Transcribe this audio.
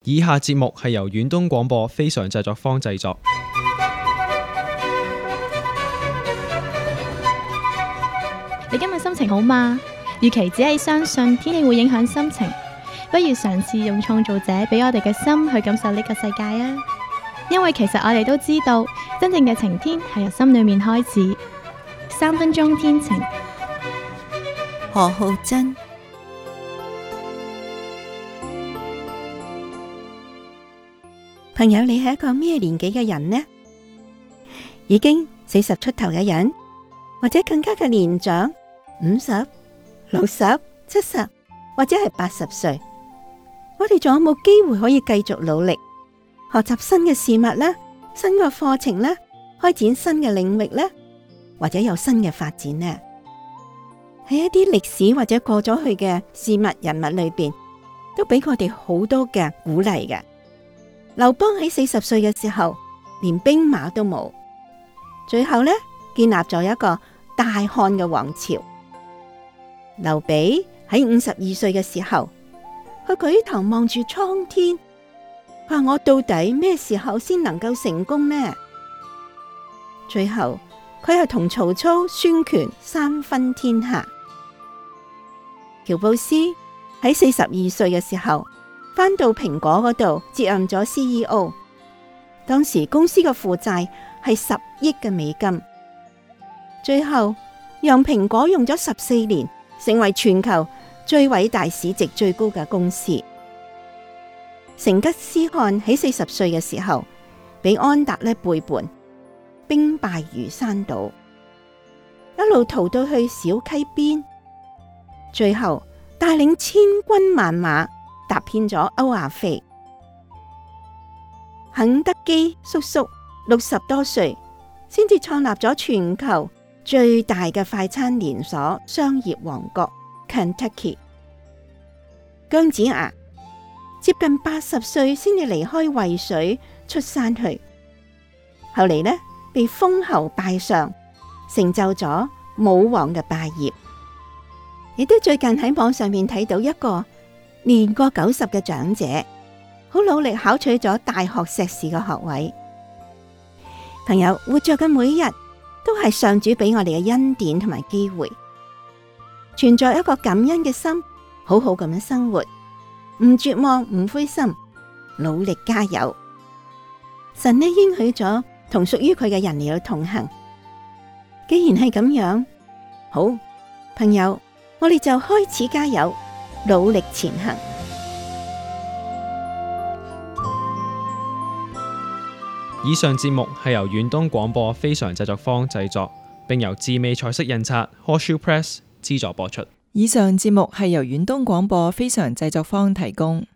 以下節目係由遠東廣播非常製作坊製作。 你今日心情好嗎？與其只係相信天氣會影響心情，不如嘗試用創造者俾我哋嘅心去感受呢個世界啊！因為其實我哋都知道，真正嘅晴天係由心裏面開始。3分鐘天晴， 何浩珍。朋友，你係一個咩年紀嘅人呢？已經40出頭嘅人，或者更加嘅年長，50、60、70，或者係80歲，我哋仲有冇機會可以繼續努力，學習新嘅事物呢？新嘅課程呢？開展新嘅領域呢？或者有新嘅發展呢？喺一啲歷史或者過咗去嘅事物人物裏邊，都俾我哋好多嘅鼓勵嘅。劉邦喺40歲嘅時候，連兵馬都冇，最後呢，建立咗一個大漢嘅王朝。劉備喺52歲嘅時候，佢舉頭望住蒼天，佢話我到底咩時候先能夠成功呢？最後佢係同曹操孫權三分天下。喬布斯喺42歲嘅時候，返到蘋果嗰度接任咗 CEO， 當時公司嘅負債係10億嘅美金，最後讓蘋果用咗14年，成為全球最偉大市值最高嘅公司。成吉思汗喺40歲嘅時候，俾安達呢背叛，兵敗如山倒，一路逃到去小溪邊，最後帶領千軍萬馬踏遍咗歐亞非。肯德基叔叔60多歲，先至創立咗全球最大嘅快餐連鎖商業王國 Kentucky。姜子牙接近80歲先至離開渭水出山去，後嚟呢，被封侯拜相，成就咗武王嘅霸業。亦都最近喺網上面睇到一個年過90嘅長者，好努力考取咗大學碩士嘅學位。朋友，活着嘅每一日都係上主俾我哋嘅恩典同埋機會，存在一個感恩嘅心，好好咁樣生活，唔絕望唔灰心，努力加油。神呢應許咗同屬於佢嘅人嚟到同行。既然係咁樣，好，朋友，我哋就開始加油，努力前行。 以上節目係由遠東廣播非常製作坊製作，並由智美彩色印刷 Horseshoe Press 資助播出。 以上節目係由遠東廣播非常製作坊提供。